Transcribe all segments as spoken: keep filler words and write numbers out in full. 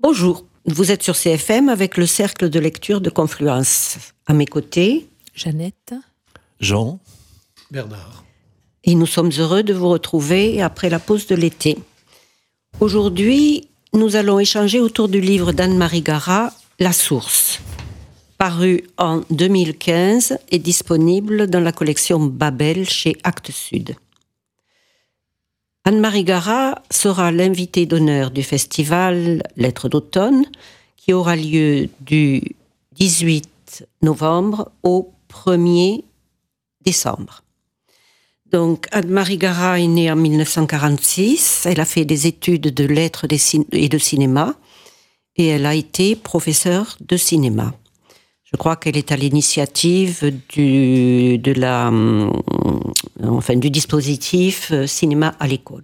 Bonjour, vous êtes sur C F M avec le cercle de lecture de Confluence. À mes côtés, Jeannette, Jean, Bernard. Et nous sommes heureux de vous retrouver après la pause de l'été. Aujourd'hui, nous allons échanger autour du livre d'Anne-Marie Gara, La Source, paru en deux mille quinze et disponible dans la collection Babel chez Actes Sud. Anne-Marie Gara sera l'invitée d'honneur du festival Lettres d'automne qui aura lieu du dix-huit novembre au premier décembre. Donc, Anne-Marie Gara est née en dix-neuf cent quarante-six. Elle a fait des études de lettres et de cinéma et elle a été professeure de cinéma. Je crois qu'elle est à l'initiative du, de la, enfin, du dispositif cinéma à l'école.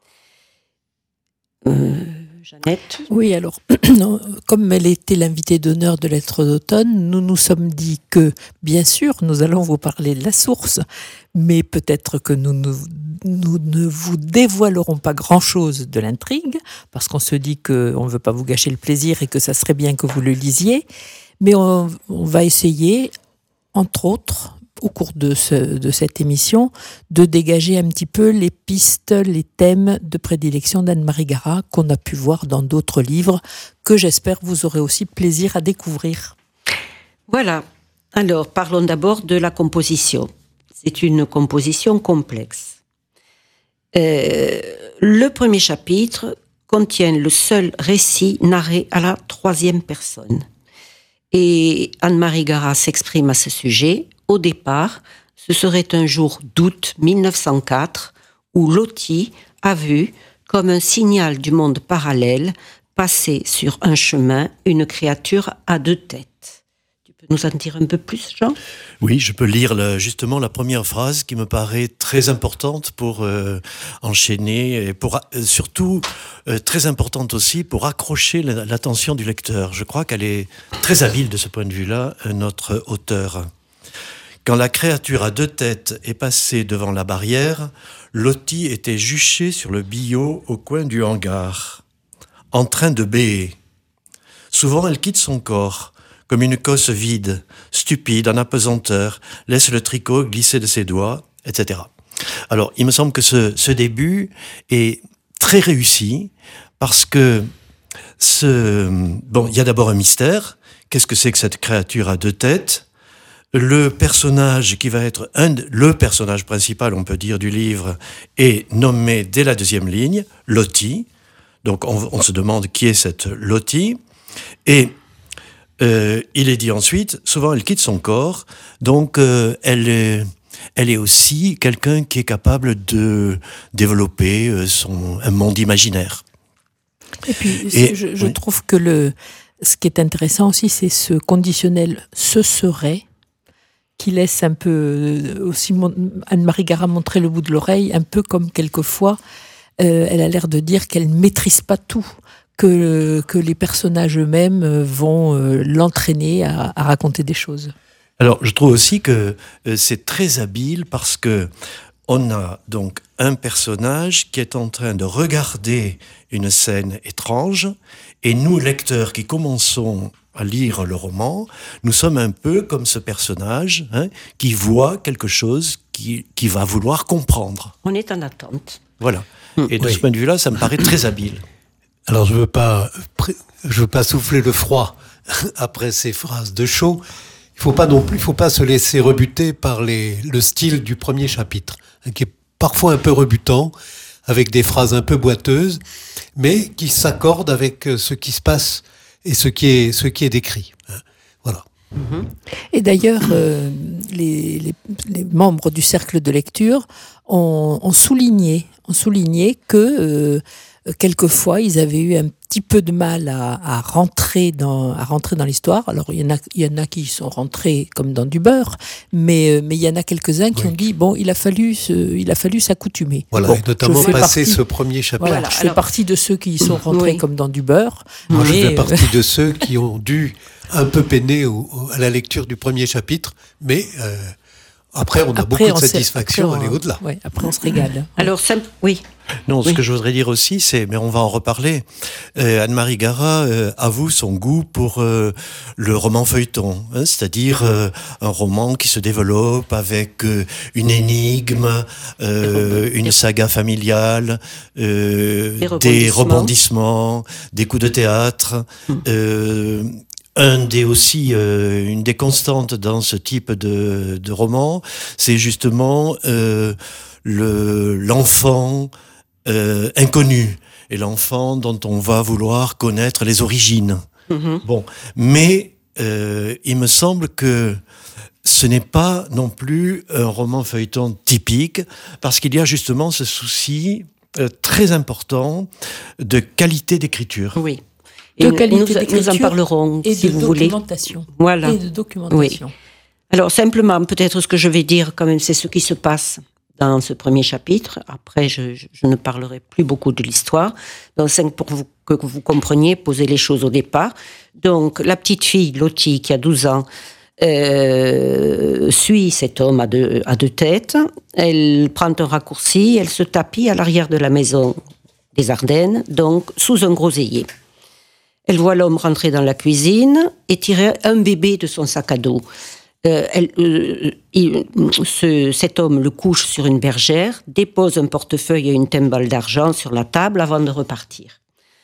Euh, Jeannette ? Oui, alors, comme elle était l'invitée d'honneur de Lettres d'automne, nous nous sommes dit que, bien sûr, nous allons vous parler de La Source, mais peut-être que nous, nous, nous ne vous dévoilerons pas grand-chose de l'intrigue, parce qu'on se dit qu'on ne veut pas vous gâcher le plaisir et que ça serait bien que vous le lisiez. Mais on, on va essayer, entre autres, au cours de, ce, de cette émission, de dégager un petit peu les pistes, les thèmes de prédilection d'Anne-Marie Gara qu'on a pu voir dans d'autres livres que j'espère vous aurez aussi plaisir à découvrir. Voilà. Alors, parlons d'abord de la composition. C'est une composition complexe. Euh, le premier chapitre contient le seul récit narré à la troisième personne. Et Anne-Marie Gara s'exprime à ce sujet. Au départ, ce serait un jour d'août dix-neuf cent quatre où Lottie a vu, comme un signal du monde parallèle, passer sur un chemin une créature à deux têtes. Tu peux nous en dire un peu plus, Jean ? Oui, je peux lire le, justement la première phrase qui me paraît très importante pour euh, enchaîner et pour euh, surtout euh, très importante aussi pour accrocher l'attention du lecteur. Je crois qu'elle est très habile de ce point de vue-là, notre auteur. Quand la créature à deux têtes est passée devant la barrière, Lottie était juchée sur le billot au coin du hangar, en train de béer. Souvent, elle quitte son corps, comme une cosse vide, stupide, en apesanteur, laisse le tricot glisser de ses doigts, et cetera. Alors, il me semble que ce, ce début est très réussi, parce que ce, bon, il y a d'abord un mystère. Qu'est-ce que c'est que cette créature à deux têtes ? Le personnage qui va être un, le personnage principal, on peut dire, du livre, est nommé dès la deuxième ligne, Lottie. Donc, on, on se demande qui est cette Lottie. Et euh, il est dit ensuite, souvent elle quitte son corps, donc euh, elle est, elle est aussi quelqu'un qui est capable de développer son, un monde imaginaire. Et puis, Et, je, je oui. trouve que le, ce qui est intéressant aussi, c'est ce conditionnel « ce serait », qui laisse un peu, aussi Anne-Marie Gara montrer le bout de l'oreille, un peu comme quelquefois, euh, elle a l'air de dire qu'elle ne maîtrise pas tout, que, que les personnages eux-mêmes vont euh, l'entraîner à, à raconter des choses. Alors, je trouve aussi que euh, c'est très habile parce que on a donc un personnage qui est en train de regarder une scène étrange et nous, lecteurs qui commençons à lire le roman, nous sommes un peu comme ce personnage hein, qui voit quelque chose qui, qui va vouloir comprendre. On est en attente. Voilà. Et de Oui. ce point de vue-là, ça me paraît très habile. Alors je veux pas, je veux pas souffler le froid après ces phrases de chaud. Il faut pas non plus, il faut pas se laisser rebuter par les, le style du premier chapitre, qui est parfois un peu rebutant, avec des phrases un peu boiteuses, mais qui s'accordent avec ce qui se passe et ce qui est, ce qui est décrit. Voilà. Et d'ailleurs, euh, les, les, les membres du cercle de lecture ont, ont souligné, ont souligné que euh, quelquefois, ils avaient eu un petit peu de mal à, à, rentrer, dans, à rentrer dans l'histoire. Alors, il y en a, il y en a qui sont rentrés comme dans du beurre, mais, mais il y en a quelques-uns qui oui. ont dit, bon, il a fallu, se, il a fallu s'accoutumer. Voilà, bon, et notamment passer partie, ce premier chapitre. Voilà, je fais Alors, partie de ceux qui sont rentrés oui. comme dans du beurre. Moi, mais... je fais partie de ceux qui ont dû un peu peiner au, au, à la lecture du premier chapitre, mais... Euh, Après, on a Après, beaucoup de on satisfaction sait- à après, aller on- au-delà. ouais, après, on se régale. Alors, simple, oui. Non, ce Oui. que je voudrais dire aussi, c'est, mais on va en reparler, euh, Anne-Marie Gara euh, avoue son goût pour euh, le roman feuilleton, hein, c'est-à-dire euh, un roman qui se développe avec euh, une énigme, euh, une saga familiale, euh, Des des rebondissements. rebondissements, des coups de théâtre. Euh, un des aussi, euh, une des constantes dans ce type de, de roman, c'est justement euh, le, l'enfant euh, inconnu et l'enfant dont on va vouloir connaître les origines. Mhm. Bon, mais euh, il me semble que ce n'est pas non plus un roman feuilleton typique, parce qu'il y a justement ce souci euh, très important de qualité d'écriture. Oui. De Et qualité nous, nous en d'écriture parlerons, Et si de vous voulez. documentation. Voilà. Et de documentation. Alors, simplement, peut-être ce que je vais dire, quand même, c'est ce qui se passe dans ce premier chapitre. Après, je, je, je ne parlerai plus beaucoup de l'histoire. Donc, c'est pour vous, que vous compreniez, poser les choses au départ. Donc, la petite fille, Lottie, qui a douze ans, euh, suit cet homme à deux, à deux têtes. Elle prend un raccourci, elle se tapit à l'arrière de la maison des Ardennes, donc sous un groseillier. Elle voit l'homme rentrer dans la cuisine et tirer un bébé de son sac à dos. Euh, elle, euh, il, ce, cet homme le couche sur une bergère, dépose un portefeuille et une timbale d'argent sur la table avant de repartir.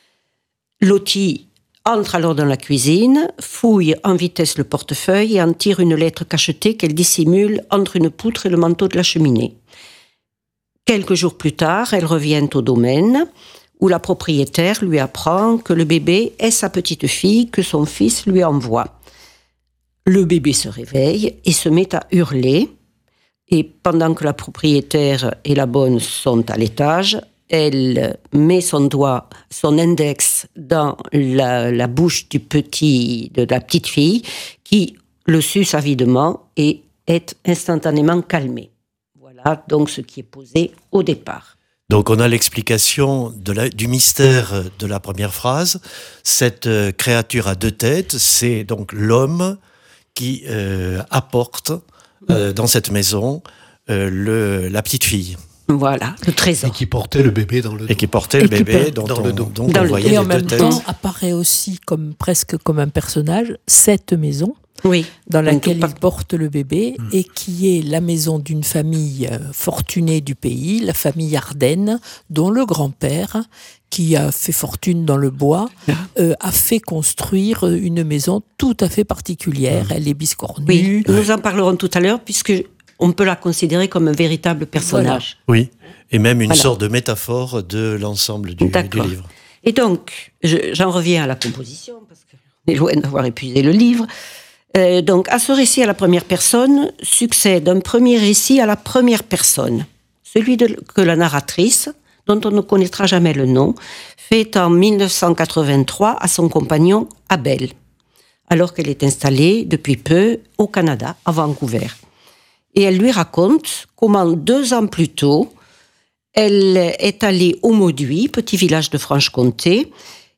Lottie entre alors dans la cuisine, fouille en vitesse le portefeuille et en tire une lettre cachetée qu'elle dissimule entre une poutre et le manteau de la cheminée. Quelques jours plus tard, elle revient au domaine où la propriétaire lui apprend que le bébé est sa petite fille que son fils lui envoie. Le bébé se réveille et se met à hurler. Et pendant que la propriétaire et la bonne sont à l'étage, elle met son doigt, son index dans la, la bouche du petit, de la petite fille qui le suce avidement et est instantanément calmée. Voilà donc ce qui est posé au départ. Donc on a l'explication de la, du mystère de la première phrase. Cette euh, créature à deux têtes, c'est donc l'homme qui euh, apporte euh, dans cette maison euh, le, la petite fille. Voilà, le trésor. Et qui portait le bébé dans le dos. Et qui portait Et le qui bébé porte- dont dans on, le dos. donc Dans on le- voyait Et les en deux même têtes. temps, apparaît aussi comme, presque comme un personnage, cette maison Oui. dans laquelle Donc, il porte le bébé Mm. et qui est la maison d'une famille euh, fortunée du pays, la famille Ardenne, dont le grand-père, qui a fait fortune dans le bois, euh, a fait construire une maison tout à fait particulière. Elle est biscornue. Oui, nous en parlerons tout à l'heure puisque on peut la considérer comme un véritable personnage. Oui, et même une Voilà. sorte de métaphore de l'ensemble du, du D'accord. livre. Et donc, je- j'en reviens à la composition, parce qu'on est loin d'avoir épuisé le livre. Euh, donc, à ce récit à la première personne succède un premier récit à la première personne, celui de, que la narratrice, dont on ne connaîtra jamais le nom, fait en mille neuf cent quatre-vingt-trois à son compagnon Abel, alors qu'elle est installée depuis peu au Canada, à Vancouver. Et elle lui raconte comment deux ans plus tôt, elle est allée au Mauduit, petit village de Franche-Comté,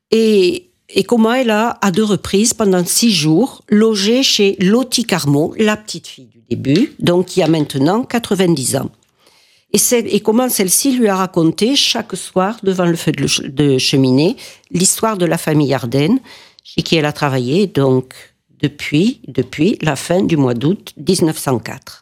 et, et comment elle a, à deux reprises, pendant six jours, logé chez Lottie Carmot, la petite fille du début, donc qui a maintenant quatre-vingt-dix ans. Et, c'est- et comment celle-ci lui a raconté chaque soir, devant le feu de, le- de cheminée, l'histoire de la famille Ardenne, chez qui elle a travaillé donc depuis, depuis la fin du mois d'août dix-neuf cent quatre.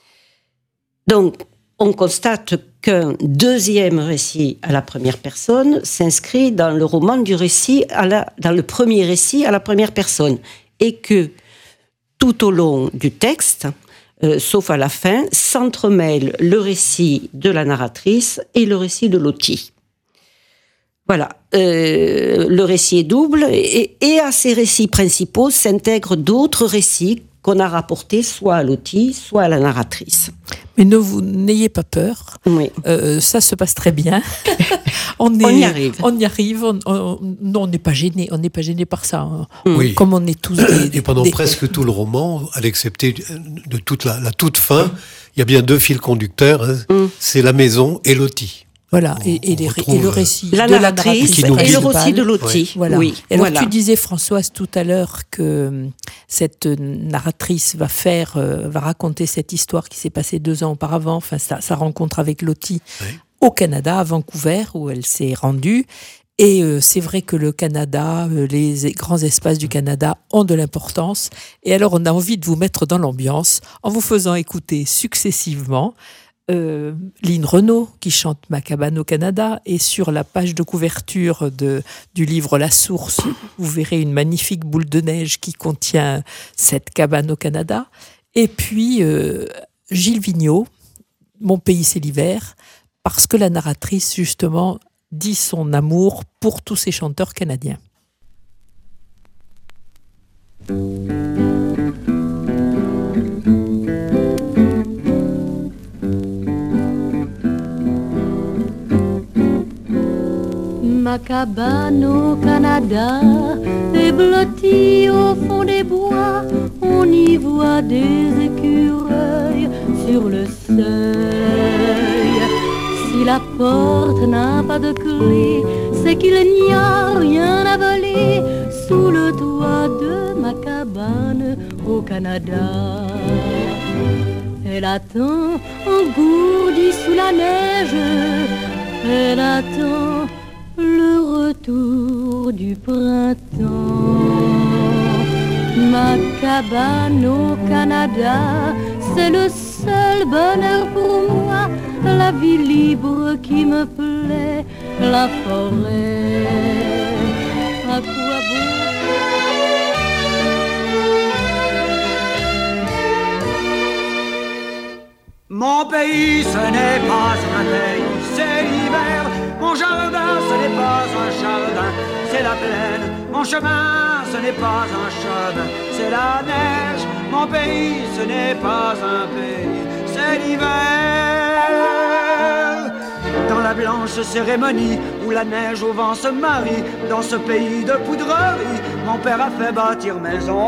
Donc, on constate qu'un deuxième récit à la première personne s'inscrit dans le roman du récit, à la, dans le premier récit à la première personne, et que tout au long du texte, euh, sauf à la fin, s'entremêle le récit de la narratrice et le récit de Lottie. Voilà, euh, le récit est double, et, et à ces récits principaux s'intègrent d'autres récits qu'on a rapportés soit à Lottie, soit à la narratrice. Mais ne vous n'ayez pas peur. Oui. Euh, ça se passe très bien. on, est, On y arrive. On y arrive. On, on- non, on n'est pas gêné. On n'est pas gêné par ça. hein. Oui. Comme on est tous des, Et pendant des- presque tout le roman, à l'excepté de toute la, la toute fin, il y a bien deux fils conducteurs. hein. Mm. C'est la maison et Lottie. Voilà. On- Et, et on les- retrouve, et le récit La de la narratrice qui nous et le guide. récit de principale. Lottie. Voilà. Oui, Et alors voilà. tu disais, Françoise, tout à l'heure que cette narratrice va faire, euh, va raconter cette histoire qui s'est passée deux ans auparavant, enfin sa, sa rencontre avec Lottie oui. au Canada, à Vancouver, où elle s'est rendue. Et euh, c'est vrai que le Canada, euh, les grands espaces du Canada ont de l'importance. Et alors, on a envie de vous mettre dans l'ambiance en vous faisant écouter successivement euh, Lynn Renaud qui chante Ma cabane au Canada. Et sur la page de couverture de, du livre La Source, vous verrez une magnifique boule de neige qui contient cette cabane au Canada. Et puis, euh, Gilles Vigneault, Mon pays c'est l'hiver, parce que la narratrice, justement, dit son amour pour tous ces chanteurs canadiens. Ma cabane au Canada est blottie au fond des bois. On y voit des écureuils sur le seuil. Si la porte n'a pas de clé, c'est qu'il n'y a rien à voler sous le toit de ma cabane au Canada. Elle attend engourdie sous la neige, elle attend le retour du printemps. Ma cabane au Canada, c'est le seul bonheur pour moi, la vie libre qui me plaît, la forêt. À quoi bon? Mon pays, ce n'est pas un pays, c'est l'hiver. Mon jardin, ce n'est pas un jardin, c'est la plaine. Mon chemin, ce n'est pas un chemin, c'est la neige. Mon pays, ce n'est pas un pays, c'est l'hiver. Dans la blanche cérémonie où la neige au vent se marie, dans ce pays de poudrerie, mon père a fait bâtir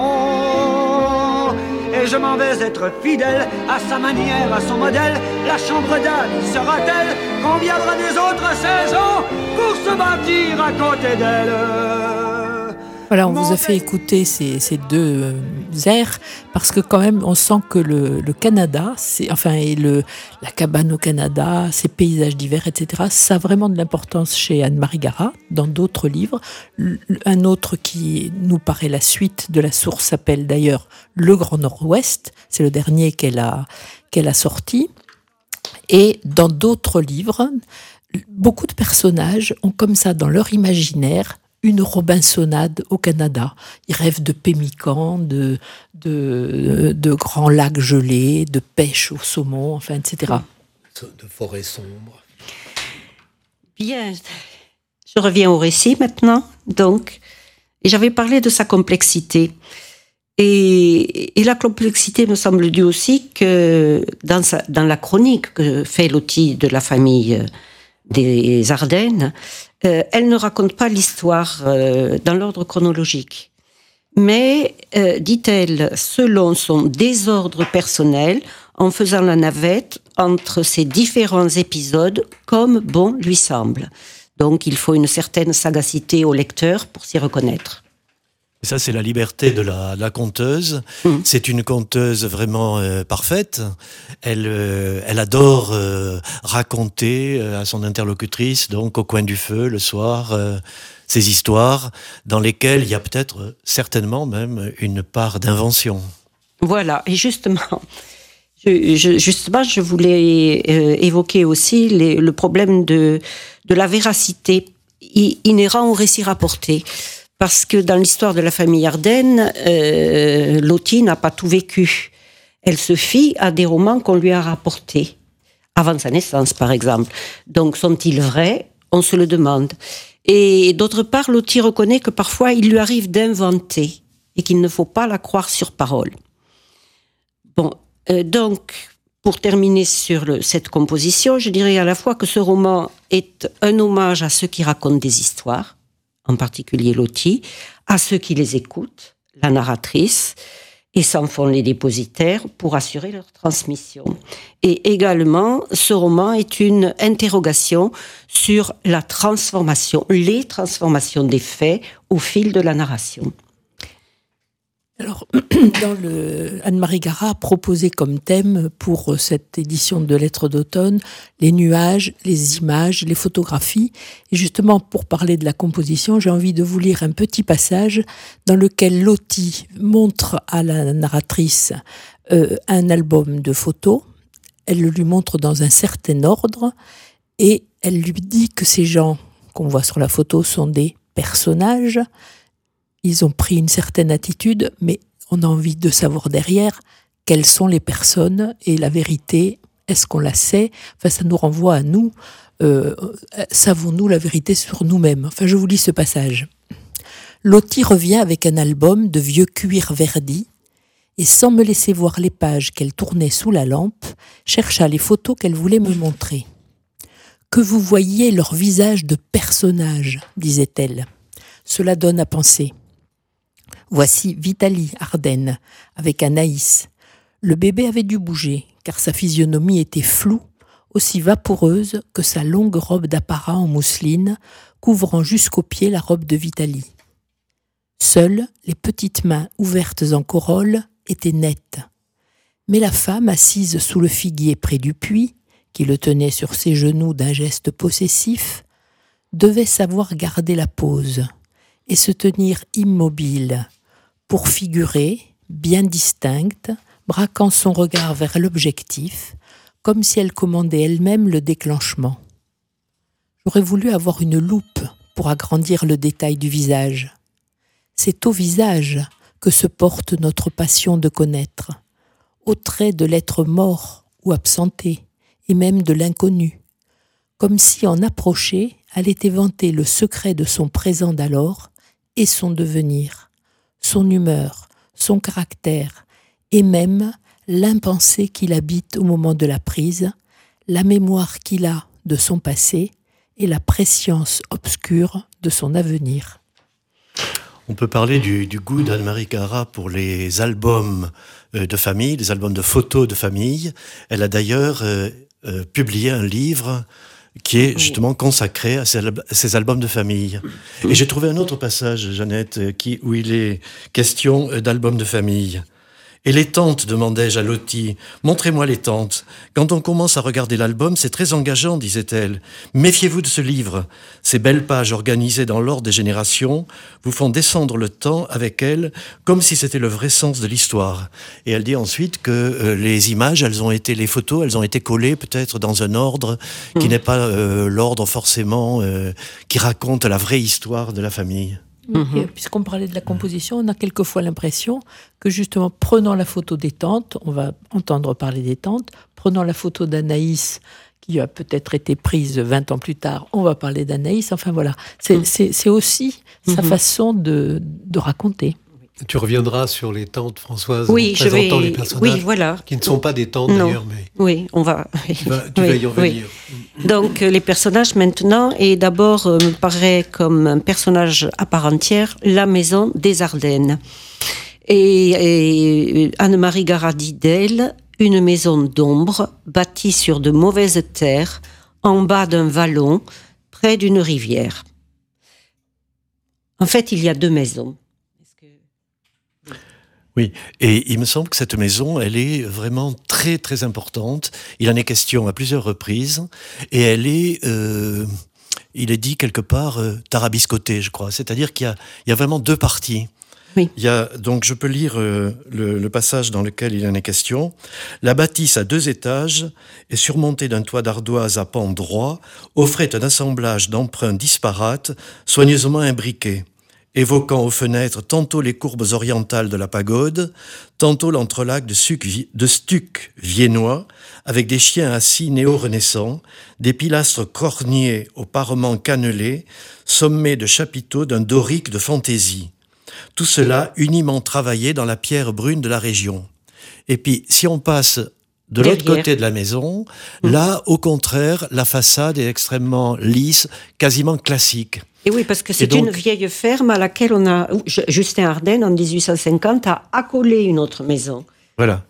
maison. Et je m'en vais être fidèle à sa manière, à son modèle. La chambre d'amis sera-t-elle qu'on viendra des autres saisons pour se bâtir à côté d'elle? Voilà, on vous a fait écouter ces, ces deux airs parce que quand même on sent que le, le Canada, c'est, enfin et le, la cabane au Canada, ces paysages d'hiver, et cetera, ça a vraiment de l'importance chez Anne-Marie Garat dans d'autres livres. Un autre qui nous paraît la suite de La Source s'appelle d'ailleurs Le Grand Nord-Ouest, c'est le dernier qu'elle a, qu'elle a sorti. Et dans d'autres livres, beaucoup de personnages ont comme ça dans leur imaginaire une Robinsonade au Canada. Ils rêvent de pémicans, de, de, de grands lacs gelés, de pêche au saumon, enfin, et cetera. De forêts sombres. Bien, je reviens au récit maintenant, donc. Et j'avais parlé de sa complexité. Et, et la complexité me semble due aussi que dans, sa, dans la chronique que fait Lottie de la famille des Ardennes, euh, elle ne raconte pas l'histoire euh, dans l'ordre chronologique. Mais, euh, dit-elle, selon son désordre personnel, en faisant la navette entre ces différents épisodes comme bon lui semble. Donc, il faut une certaine sagacité au lecteur pour s'y reconnaître. Et ça, c'est la liberté de la, la conteuse. Mmh. C'est une conteuse vraiment euh, parfaite. Elle, euh, elle adore euh, raconter euh, à son interlocutrice, donc au coin du feu, le soir, euh, ces histoires dans lesquelles il y a peut-être, euh, certainement même, une part d'invention. Voilà, et justement, je, je, justement, je voulais euh, évoquer aussi les, le problème de, de la véracité inhérent au récit rapporté. Parce que dans l'histoire de la famille Ardenne, euh, Lottie n'a pas tout vécu. Elle se fie à des romans qu'on lui a rapportés, avant sa naissance par exemple. Donc sont-ils vrais? On se le demande. Et d'autre part, Lottie reconnaît que parfois il lui arrive d'inventer et qu'il ne faut pas la croire sur parole. Bon, euh, donc, pour terminer sur le, cette composition, je dirais à la fois que ce roman est un hommage à ceux qui racontent des histoires, en particulier Lottie, à ceux qui les écoutent, la narratrice, et s'en font les dépositaires pour assurer leur transmission. Et également, ce roman est une interrogation sur la transformation, les transformations des faits au fil de la narration. Alors, Alors, dans le, Anne-Marie Garat a proposé comme thème pour cette édition de Lettres d'automne les nuages, les images, les photographies. Et justement, pour parler de la composition, j'ai envie de vous lire un petit passage dans lequel Lottie montre à la narratrice euh, un album de photos. Elle le lui montre dans un certain ordre et elle lui dit que ces gens qu'on voit sur la photo sont des personnages. Ils ont pris une certaine attitude, mais on a envie de savoir derrière quelles sont les personnes et la vérité. Est-ce qu'on la sait ? Enfin, ça nous renvoie à nous. Euh, savons-nous la vérité sur nous-mêmes ? Enfin, je vous lis ce passage. Lottie revient avec un album de vieux cuir verdi et, sans me laisser voir les pages qu'elle tournait sous la lampe, chercha les photos qu'elle voulait me montrer. « Que vous voyiez leur visage de personnages, disait-elle. Cela donne à penser. Voici Vitalie Ardennes avec Anaïs. Le bébé avait dû bouger, car sa physionomie était floue, aussi vaporeuse que sa longue robe d'apparat en mousseline, couvrant jusqu'aux pieds la robe de Vitalie. Seules les petites mains ouvertes en corolle étaient nettes. Mais la femme, assise sous le figuier près du puits, qui le tenait sur ses genoux d'un geste possessif, devait savoir garder la pose et se tenir immobile, pour figurer, bien distincte, braquant son regard vers l'objectif, comme si elle commandait elle-même le déclenchement. J'aurais voulu avoir une loupe pour agrandir le détail du visage. C'est au visage que se porte notre passion de connaître, au trait de l'être mort ou absenté, et même de l'inconnu, comme si en approcher, allait éventer le secret de son présent d'alors et son devenir, son humeur, son caractère, et même l'impensé qu'il habite au moment de la prise, la mémoire qu'il a de son passé et la prescience obscure de son avenir. On peut parler du, du goût d'Anne-Marie Garat pour les albums de famille, les albums de photos de famille. Elle a d'ailleurs euh, euh, publié un livre qui est justement consacré à ces, à ces albums de famille. Et j'ai trouvé un autre passage, Jeannette, qui, où il est question d'albums de famille. Et les tentes, demandai-je à Lottie. Montrez-moi les tentes. Quand on commence à regarder l'album, c'est très engageant, disait-elle. Méfiez-vous de ce livre. Ces belles pages organisées dans l'ordre des générations vous font descendre le temps avec elles, comme si c'était le vrai sens de l'histoire. Et elle dit ensuite que euh, les images, elles ont été, les photos, elles ont été collées peut-être dans un ordre qui mmh. n'est pas euh, l'ordre forcément euh, qui raconte la vraie histoire de la famille. Mmh. Puisqu'on parlait de la composition, on a quelquefois l'impression que justement, prenant la photo des tantes, on va entendre parler des tantes, prenant la photo d'Anaïs, qui a peut-être été prise vingt ans plus tard, on va parler d'Anaïs, enfin voilà, c'est, mmh. c'est, c'est aussi mmh. sa façon de, de raconter. Tu reviendras sur les tantes, Françoise, oui, en présentant vais... les personnages oui, voilà. qui ne sont pas des tantes non. d'ailleurs. Mais... Oui, on va... Tu vas, tu oui, vas y revenir. Oui. Donc, les personnages maintenant, et d'abord, euh, me paraît comme un personnage à part entière, la maison des Ardennes. Et, et Anne-Marie Garat dit d'elle, une maison d'ombre, bâtie sur de mauvaises terres, en bas d'un vallon, près d'une rivière. En fait, il y a deux maisons. Oui, et il me semble que cette maison, elle est vraiment très très importante. Il en est question à plusieurs reprises, et elle est, euh, il est dit quelque part, euh, tarabiscotée, je crois. C'est-à-dire qu'il y a, il y a vraiment deux parties. Oui. Il y a, donc je peux lire euh, le, le passage dans lequel il en est question. La bâtisse à deux étages et surmontée d'un toit d'ardoise à pans droits offrait un assemblage d'emprunts disparates, soigneusement imbriqués, évoquant aux fenêtres tantôt les courbes orientales de la pagode, tantôt l'entrelac de, de stuc viennois, avec des chiens assis néo-renaissants, des pilastres corniers aux parements cannelés, sommés de chapiteaux d'un dorique de fantaisie. Tout cela uniment travaillé dans la pierre brune de la région. Et puis, si on passe de l'autre Derrière. côté de la maison, mmh. là, au contraire, la façade est extrêmement lisse, quasiment classique. Et oui, parce que c'est donc une vieille ferme à laquelle on a, Justin Ardenne, en dix-huit cent cinquante, a accolé une autre maison. Voilà.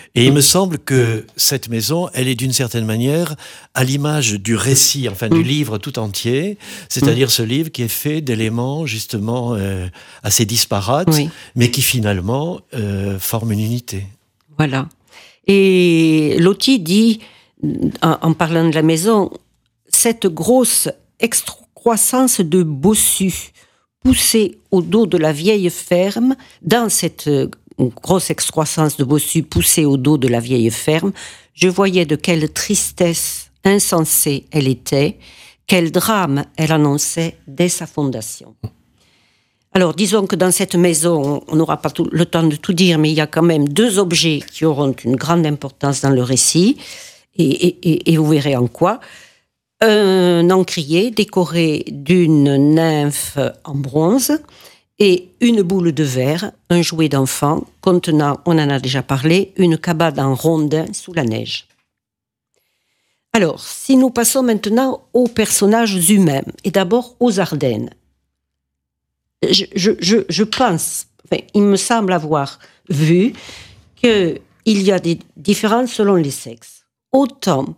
Et il me semble que cette maison, elle est d'une certaine manière à l'image du récit, enfin du livre tout entier, c'est-à-dire ce livre qui est fait d'éléments justement euh, assez disparates, oui. mais qui finalement euh, forment une unité. Voilà. Et Loti dit, en, en parlant de la maison, cette grosse excroissance de bossus poussée au dos de la vieille ferme, dans cette grosse excroissance de bossus poussée au dos de la vieille ferme, je voyais de quelle tristesse insensée elle était, quel drame elle annonçait dès sa fondation. Alors, disons que dans cette maison, on n'aura pas tout, le temps de tout dire, mais il y a quand même deux objets qui auront une grande importance dans le récit, et, et, et vous verrez en quoi. Un encrier décoré d'une nymphe en bronze et une boule de verre, un jouet d'enfant, contenant, on en a déjà parlé, une cabane en rondin sous la neige. Alors, si nous passons maintenant aux personnages humains, et d'abord aux Ardennes. Je, je, je, je pense, enfin, il me semble avoir vu qu'il y a des différences selon les sexes. Autant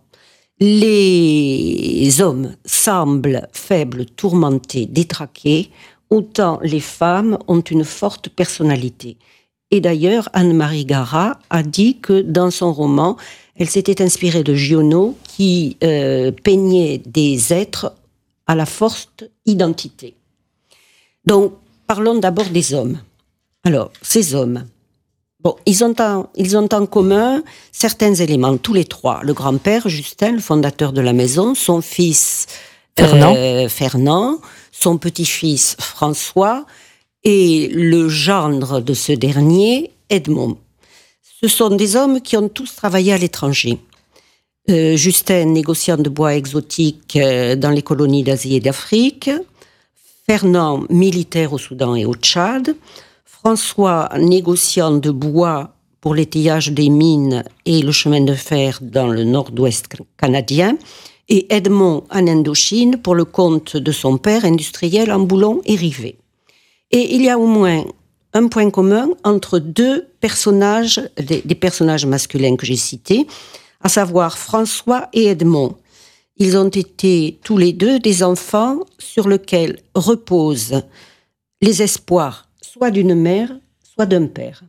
les hommes semblent faibles, tourmentés, détraqués, autant les femmes ont une forte personnalité. Et d'ailleurs, Anne-Marie Garat a dit que dans son roman, elle s'était inspirée de Giono qui euh, peignait des êtres à la forte identité. Donc, parlons d'abord des hommes. Alors, ces hommes, bon, ils ont en, ils ont en commun certains éléments, tous les trois. Le grand-père, Justin, le fondateur de la maison, son fils Fernand, euh, Fernand son petit-fils François et le gendre de ce dernier, Edmond. Ce sont des hommes qui ont tous travaillé à l'étranger. Euh, Justin, négociant de bois exotiques euh, dans les colonies d'Asie et d'Afrique. Fernand, militaire au Soudan et au Tchad. François, négociant de bois pour l'étayage des mines et le chemin de fer dans le nord-ouest canadien. Et Edmond en Indochine pour le compte de son père, industriel en boulons et rivets. Et il y a au moins un point commun entre deux personnages, des, des personnages masculins que j'ai cités, à savoir François et Edmond. Ils ont été tous les deux des enfants sur lesquels reposent les espoirs soit d'une mère, soit d'un père.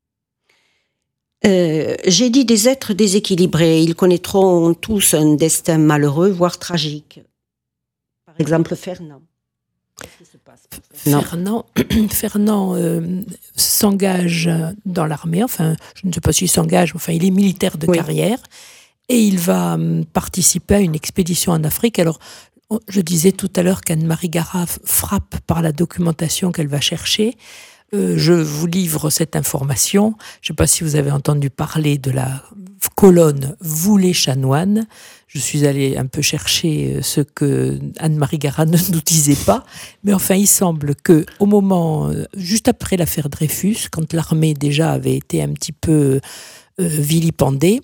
Euh, j'ai dit des êtres déséquilibrés. Ils connaîtront tous un destin malheureux, voire tragique. Par exemple, Fernand. Qu'est-ce qui se passe pour Fernand, Fernand, Fernand euh, s'engage dans l'armée. Enfin, je ne sais pas s'il s'engage, enfin, il est militaire de oui. carrière. Et il va participer à une expédition en Afrique. Alors, je disais tout à l'heure qu'Anne-Marie Garat frappe par la documentation qu'elle va chercher. Euh, je vous livre cette information. Je ne sais pas si vous avez entendu parler de la colonne Voulet-Chanoine. Je suis allée un peu chercher ce que Anne-Marie Garat ne nous disait pas. Mais enfin, il semble qu'au moment, juste après l'affaire Dreyfus, quand l'armée déjà avait été un petit peu euh, vilipendée,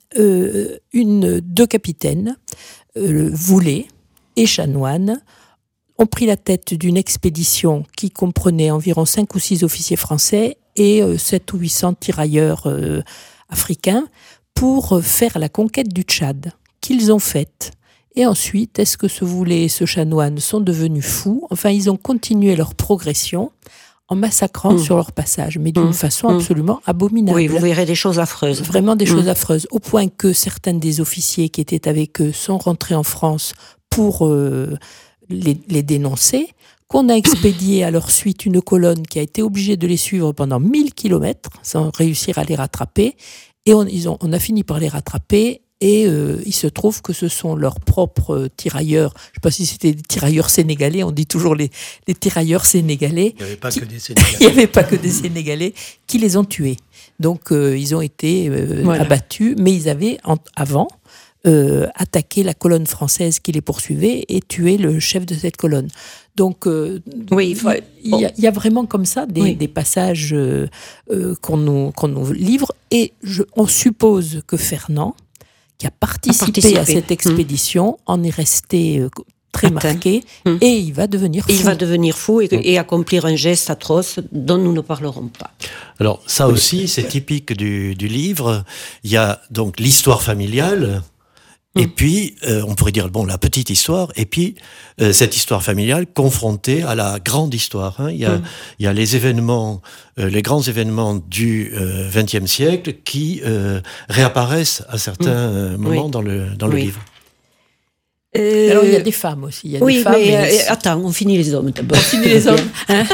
euh, une, deux capitaines, euh, Voulet et Chanoine, ont pris la tête d'une expédition qui comprenait environ cinq ou six officiers français et euh, sept ou huit cents tirailleurs euh, africains pour faire la conquête du Tchad, qu'ils ont faite. Et ensuite, est-ce que ce Voulet et ce Chanoine sont devenus fous ? Enfin, ils ont continué leur progression en massacrant mmh. sur leur passage, mais d'une mmh. façon absolument abominable. Oui, vous verrez des choses affreuses. Vraiment des mmh. choses affreuses, au point que certains des officiers qui étaient avec eux sont rentrés en France pour euh, les, les dénoncer, qu'on a expédié à leur suite une colonne qui a été obligée de les suivre pendant mille kilomètres sans réussir à les rattraper. Et on, ils ont, on a fini par les rattraper et euh, il se trouve que ce sont leurs propres tirailleurs, je ne sais pas si c'était des tirailleurs sénégalais, on dit toujours les, les tirailleurs sénégalais. Il n'y avait pas qui, que des Sénégalais. Il n'y avait pas que des Sénégalais qui les ont tués. Donc euh, ils ont été euh, voilà. abattus, mais ils avaient en, avant euh, attaqué la colonne française qui les poursuivait et tué le chef de cette colonne. Donc, euh, oui, il, faut, il, bon. y a, il y a vraiment comme ça des, oui. des passages euh, euh, qu'on, nous, qu'on nous livre. Et je, on suppose que Fernand, qui a participé, a participé. à cette expédition, mmh. en est resté euh, très Atteint. marqué mmh. et il va devenir fou. Il va devenir fou et, et accomplir un geste atroce dont nous ne parlerons pas. Alors ça aussi, c'est typique du, du livre. Il y a donc l'histoire familiale, et puis euh, on pourrait dire bon la petite histoire, et puis euh, cette histoire familiale confrontée à la grande histoire. Hein. Il y a, mm. il y a les événements, euh, les grands événements du vingtième euh, siècle qui euh, réapparaissent à certains mm. moments oui. dans le dans le oui. livre. Euh, Alors, il y a des femmes aussi. Il y a oui, des femmes, mais, mais euh, attends, on finit les hommes d'abord. On finit les hommes. Hein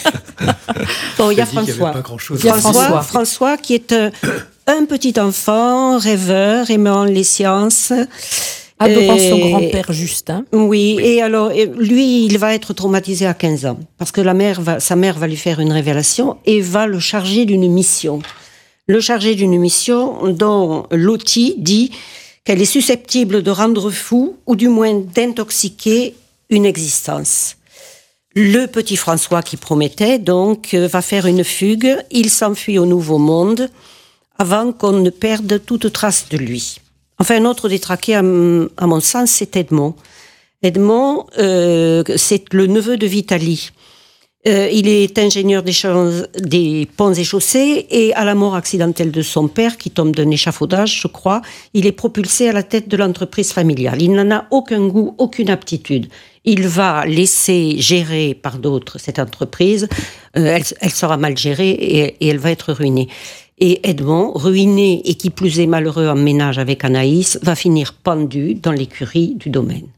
bon, il y a François. Il y a François, François qui est un, un petit enfant, rêveur, aimant les sciences. Adorant son grand-père Justin. Oui, et alors, lui, il va être traumatisé à quinze ans. Parce que la mère va, sa mère va lui faire une révélation et va le charger d'une mission. Le charger d'une mission dont Lottie dit qu'elle est susceptible de rendre fou, ou du moins d'intoxiquer une existence. Le petit François qui promettait, donc, va faire une fugue. Il s'enfuit au Nouveau Monde avant qu'on ne perde toute trace de lui. Enfin, un autre détraqué, à, à mon sens, c'est Edmond. Edmond, euh, c'est le neveu de Vitaly. Euh, il est ingénieur des, champs, des ponts et chaussées, et à la mort accidentelle de son père, qui tombe d'un échafaudage, je crois, il est propulsé à la tête de l'entreprise familiale. Il n'en a aucun goût, aucune aptitude. Il va laisser gérer par d'autres cette entreprise. Euh, elle, elle sera mal gérée et, et elle va être ruinée. Et Edmond, ruiné et qui plus est malheureux en ménage avec Anaïs, va finir pendu dans l'écurie du domaine.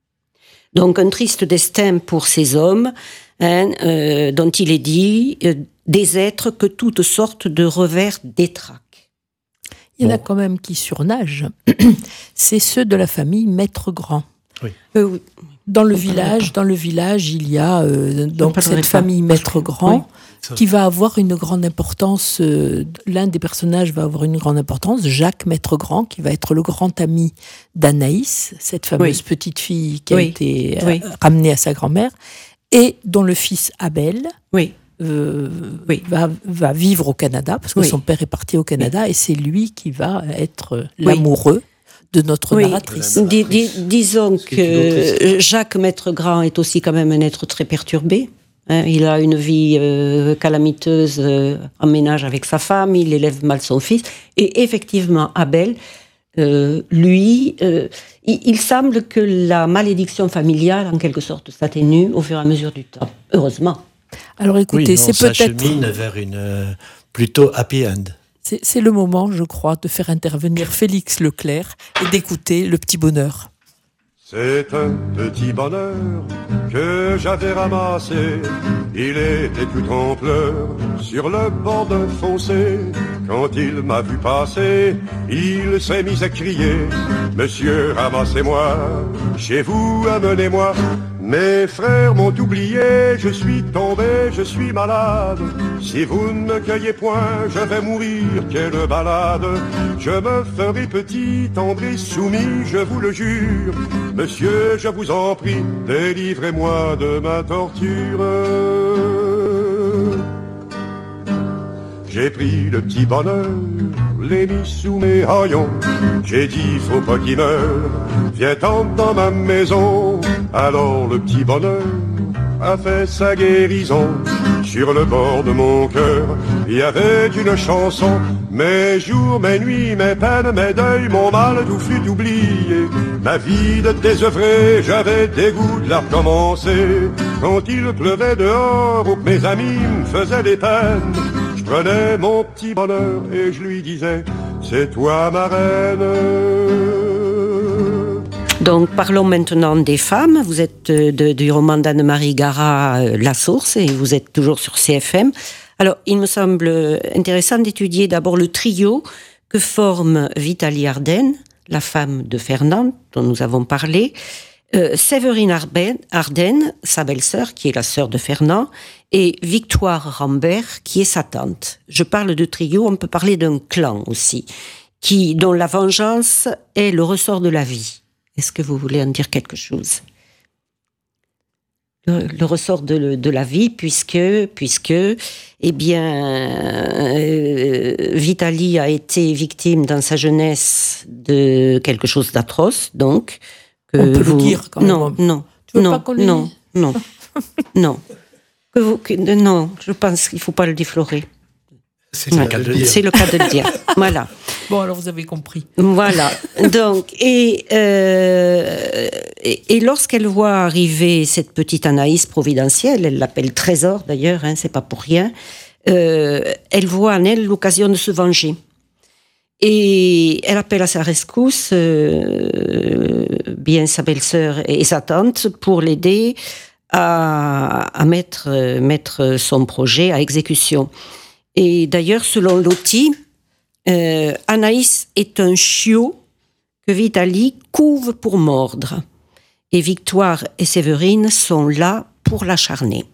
Donc un triste destin pour ces hommes, hein, euh, dont il est dit euh, des êtres que toutes sortes de revers détraquent. Il y en bon. a quand même qui surnagent. C'est ceux de la famille Maître Grand. Oui. Euh, oui. Dans le village, dans le village, il y a euh, donc cette famille Maître Grand. Oui. Qui va avoir une grande importance, euh, l'un des personnages va avoir une grande importance, Jacques Maître Grand, qui va être le grand ami d'Anaïs, cette fameuse oui. petite fille qui a oui. été euh, oui. ramenée à sa grand-mère, et dont le fils Abel oui. Euh, oui. Va, va vivre au Canada, parce que oui. son père est parti au Canada, oui. et c'est lui qui va être l'amoureux oui. de notre oui. narratrice. Dis, dis, disons que Jacques Maître Grand est aussi quand même un être très perturbé. Hein, il a une vie euh, calamiteuse euh, en ménage avec sa femme, il élève mal son fils. Et effectivement, Abel, euh, lui, euh, il, il semble que la malédiction familiale, en quelque sorte, s'atténue au fur et à mesure du temps. Heureusement. Alors écoutez, oui, non, c'est peut-être... ça chemine vers une euh, plutôt happy end. C'est, c'est le moment, je crois, de faire intervenir Félix Leclerc et d'écouter Le Petit Bonheur. C'est un petit bonheur que j'avais ramassé. Il était tout en pleurs sur le bord d'un fossé. Quand il m'a vu passer, il s'est mis à crier: Monsieur, ramassez-moi, chez vous, amenez-moi. Mes frères m'ont oublié, je suis tombé, je suis malade. Si vous ne me cueillez point, je vais mourir, quelle balade. Je me ferai petit, tendre et soumis, je vous le jure. Monsieur, je vous en prie, délivrez-moi de ma torture. J'ai pris le petit bonheur, l'ai mis sous mes haillons. J'ai dit, faut pas qu'il meure, viens tendre dans ma maison. Alors le petit bonheur a fait sa guérison. Sur le bord de mon cœur, il y avait une chanson. Mes jours, mes nuits, mes peines, mes deuils, mon mal, tout fut oublié. Ma vie de désœuvré, j'avais dégoût de la recommencer. Quand il pleuvait dehors ou que mes amis me faisaient des peines, je prenais mon petit bonheur et je lui disais, c'est toi ma reine. Donc, parlons maintenant des femmes. Vous êtes de, du roman d'Anne-Marie Garat, euh, La Source, et vous êtes toujours sur C F M. Alors, il me semble intéressant d'étudier d'abord le trio que forme Vitaly Arden, la femme de Fernand, dont nous avons parlé, euh, Séverine Arden, Arden, sa belle-sœur, qui est la sœur de Fernand, et Victoire Rambert, qui est sa tante. Je parle de trio, on peut parler d'un clan aussi, qui, dont la vengeance est le ressort de la vie. Est-ce que vous voulez en dire quelque chose ? Le, le ressort de, de la vie, puisque, puisque eh bien, euh, Vitaly a été victime dans sa jeunesse de quelque chose d'atroce, donc. Que On peut vous... le dire quand même. Non, non, tu veux non, pas qu'on le non, dise non, non, que vous, que, non. Je pense qu'il ne faut pas le déflorer. C'est le cas de le dire. C'est le cas de le dire. Voilà. Bon, alors vous avez compris. Voilà. Donc, et, euh, et, et lorsqu'elle voit arriver cette petite Anaïs providentielle, elle l'appelle Trésor d'ailleurs, hein, c'est pas pour rien, euh, elle voit en elle l'occasion de se venger. Et elle appelle à sa rescousse euh, bien sa belle-sœur et sa tante pour l'aider à, à mettre, mettre son projet à exécution. Et d'ailleurs, selon Loti, euh, Anaïs est un chiot que Vitaly couve pour mordre. Et Victoire et Séverine sont là pour l'acharner.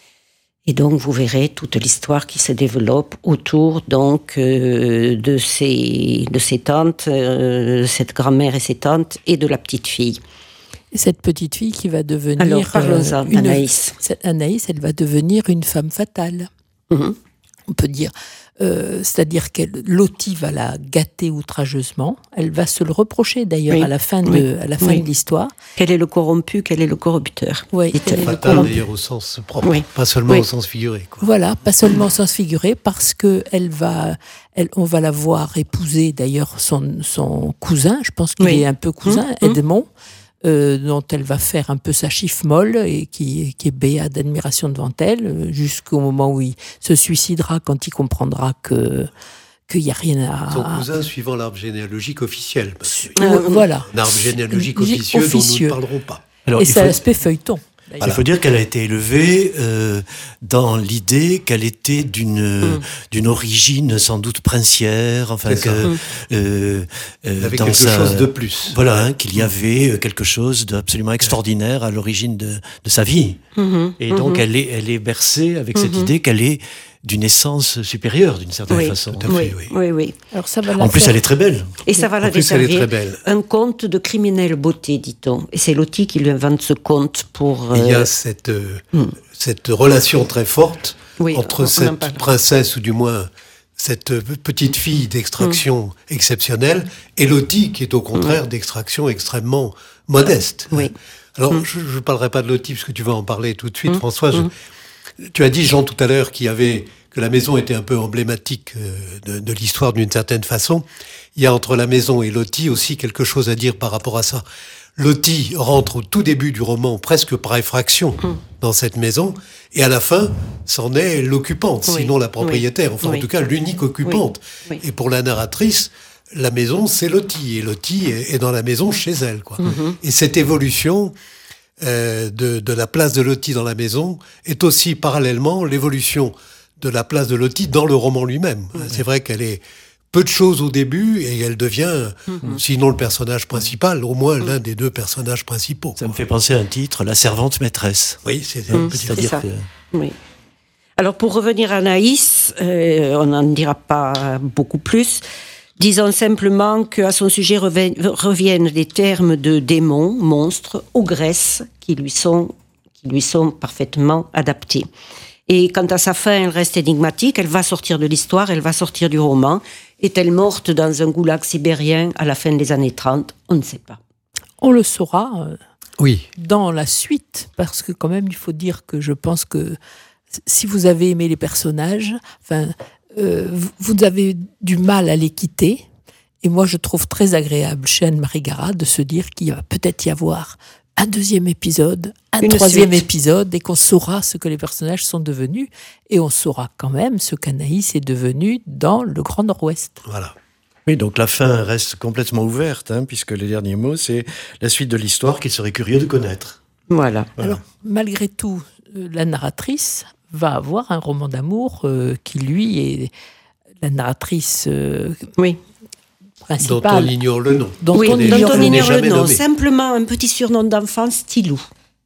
Et donc, vous verrez toute l'histoire qui se développe autour donc euh, de ces de ces tantes, euh, cette grand-mère et ses tantes, et de la petite fille. Et cette petite fille qui va devenir... Alors, parlons-en, euh, une, Anaïs. Cette Anaïs, elle va devenir une femme fatale. Mm-hmm. On peut dire, euh, c'est-à-dire que Loti va la gâter outrageusement. Elle va se le reprocher d'ailleurs Oui. à la fin de, Oui. à la fin Oui. de l'histoire. Quel est le corrompu, quel est le corrupteur? Oui, dit-elle. quel est le Fatal corrompu. d'ailleurs au sens propre, Oui. pas seulement Oui. au sens figuré. Quoi. Voilà, pas seulement au sens figuré, parce que elle va, elle, on va la voir épouser d'ailleurs son, son cousin. Je pense qu'il Oui. est un peu cousin, Mmh. Edmond. Euh, dont elle va faire un peu sa chiffre molle et qui, qui est béat d'admiration devant elle, euh, jusqu'au moment où il se suicidera quand il comprendra que qu'il n'y a rien à... Son cousin suivant l'arbre généalogique officiel. Parce que Euh, voilà. un arbre généalogique Officieux. officieux, dont nous ne parlerons pas. Alors, Et il c'est faut- l'aspect feuilleton. Il faut dire qu'elle a été élevée euh, dans l'idée qu'elle était d'une Mm. d'une origine sans doute princière, enfin C'est que ça. Mm. euh, euh, Avec dans quelque sa- chose de plus. Voilà, hein, qu'il y avait quelque chose d'absolument extraordinaire à l'origine de, de sa vie. Mm-hmm. Et donc elle est elle est bercée avec cette Mhm. idée qu'elle est d'une essence supérieure d'une certaine Oui. façon. Tout à fait, Oui, oui. oui, oui. Alors ça va la En plus, faire- elle est très belle. Et ça va la En plus, elle est desservir. très belle. Un conte de criminelle beauté, dit-on. Et c'est Loti qui lui invente ce conte pour... Il y euh, a cette, euh, cette relation très forte Oui, entre on- on en cette parlera. princesse, ou du moins cette petite fille d'extraction Mm. exceptionnelle, et Loti, qui est au contraire d'extraction extrêmement modeste. Oui. Alors, Mm. je ne parlerai pas de Loti, parce que tu vas en parler tout de suite, François. Je- tu as dit, Jean, tout à l'heure, qu'il y avait, que la maison était un peu emblématique euh, de, de l'histoire d'une certaine façon. Il y a entre la maison et Loti aussi quelque chose à dire par rapport à ça. Loti rentre au tout début du roman, presque par effraction, dans cette maison, et à la fin, c'en est l'occupante, Oui, sinon la propriétaire, enfin oui. en tout cas l'unique occupante. Oui, oui. Et pour la narratrice, la maison, c'est Loti, et Loti est, est dans la maison chez elle, quoi. Mm-hmm. Et cette évolution euh, de, de la place de Loti dans la maison est aussi parallèlement l'évolution de la place de Loti dans le roman lui-même. C'est vrai qu'elle est peu de choses au début et elle devient, sinon le personnage principal, au moins l'un des deux personnages principaux. Ça me fait penser à un titre, La servante maîtresse. Oui, c'est Mm. un petit C'est-à-dire ça. que Oui. Alors, pour revenir à Anaïs, euh, on n'en dira pas beaucoup plus. Disons simplement qu'à son sujet reviennent, reviennent les termes de démons, monstres, ogresses, qui lui sont, qui lui sont parfaitement adaptés. Et quant à sa fin, elle reste énigmatique, elle va sortir de l'histoire, elle va sortir du roman. Est-elle morte dans un goulag sibérien à la fin des années trente? On ne sait pas. On le saura euh, Oui, dans la suite, parce que quand même, il faut dire que je pense que si vous avez aimé les personnages, enfin, euh, vous- vous avez du mal à les quitter. Et moi, je trouve très agréable chez Anne-Marie Garat de se dire qu'il va peut-être y avoir un deuxième épisode, un Une troisième suite. épisode, et qu'on saura ce que les personnages sont devenus. Et on saura quand même ce qu'Anaïs est devenue dans le Grand Nord-Ouest. voilà. oui, donc la fin reste complètement ouverte, hein, puisque les derniers mots, c'est la suite de l'histoire qu'il serait curieux de connaître. Voilà. Voilà. Alors, malgré tout, euh, la narratrice va avoir un roman d'amour euh, qui, lui, est la narratrice euh, Oui. Dont principale. on ignore le nom. dont Oui, on n'est- dont ignore on le n'est ignore le jamais nom. nommé. Simplement un petit surnom d'enfance, Tilou.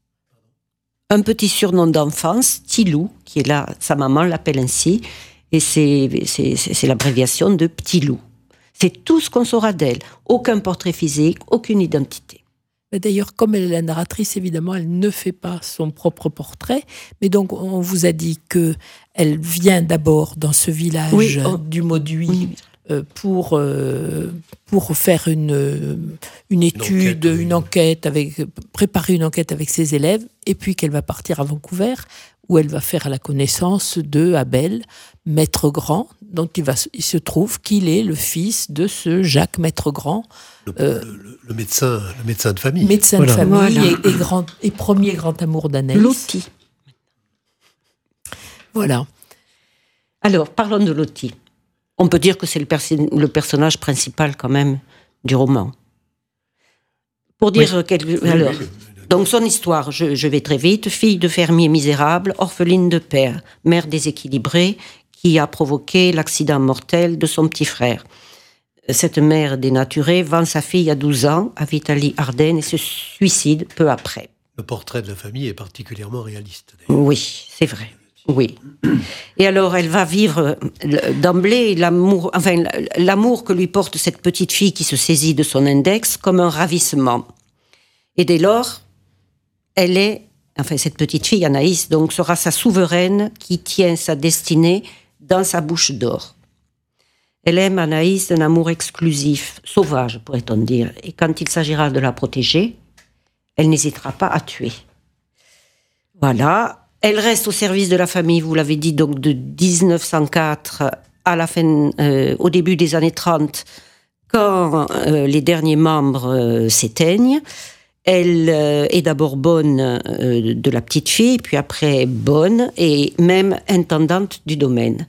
Un petit surnom d'enfance, Tilou, qui est là, sa maman l'appelle ainsi, et c'est, c'est, c'est, c'est l'abréviation de Petit Loup. C'est tout ce qu'on saura d'elle. Aucun portrait physique, aucune identité. Mais d'ailleurs, comme elle est la narratrice, évidemment, elle ne fait pas son propre portrait. Mais donc, on vous a dit que elle vient d'abord dans ce village Oui, on- du Mauduit, Oui. euh, pour, euh, pour faire une, une étude, une enquête, une enquête avec, préparer une enquête avec ses élèves, et puis qu'elle va partir à Vancouver, où elle va faire la connaissance de Abel, maître grand, dont il, va, il se trouve qu'il est le fils de ce Jacques Maître Grand. Le, euh, le, le, médecin, le médecin de famille. Médecin voilà. de famille voilà. et, et, grand, et premier grand amour d'Anaïs. Loti. Voilà. Alors, parlons de Loti. On peut dire que c'est le, perso- le personnage principal quand même du roman. Pour dire oui. quelque... Oui, alors, oui, oui. Donc son histoire, je, je vais très vite, fille de fermier misérable, orpheline de père, mère déséquilibrée, qui a provoqué l'accident mortel de son petit frère. Cette mère dénaturée vend sa fille à douze ans à Vitaly Arden et se suicide peu après. Le portrait de la famille est particulièrement réaliste. D'ailleurs. Oui, c'est vrai. Oui. Et alors, elle va vivre d'emblée l'amour, enfin, l'amour que lui porte cette petite fille qui se saisit de son index comme un ravissement. Et dès lors, elle est, enfin, cette petite fille, Anaïs, donc, sera sa souveraine qui tient sa destinée dans sa bouche d'or. Elle aime Anaïs d'un amour exclusif, sauvage, pourrait-on dire. Et quand il s'agira de la protéger, elle n'hésitera pas à tuer. Voilà. Elle reste au service de la famille, vous l'avez dit, donc de dix-neuf cent quatre à la fin, euh, au début des années trente, quand euh, les derniers membres euh, s'éteignent. Elle euh, est d'abord bonne euh, de la petite fille, puis après bonne et même intendante du domaine.